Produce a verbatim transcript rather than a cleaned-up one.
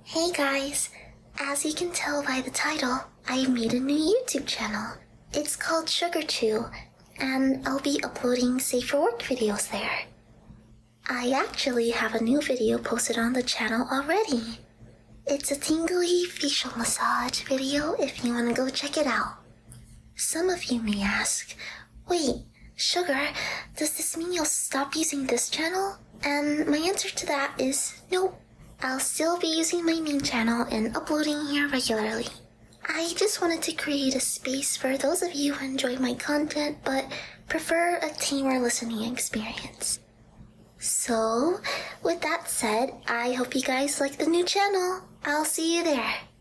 Hey guys, as you can tell by the title, I made a new YouTube channel. It's called Sugar Chew, and I'll be uploading safe for work videos there. I actually have a new video posted on the channel already. It's a tingly facial massage video if you want to go check it out. Some of you may ask, wait, Sugar, does this mean you'll stop using this channel? And my answer to that is nope. I'll still be using my main channel and uploading here regularly. I just wanted to create a space for those of you who enjoy my content but prefer a tamer listening experience. So, with that said, I hope you guys like the new channel. I'll see you there.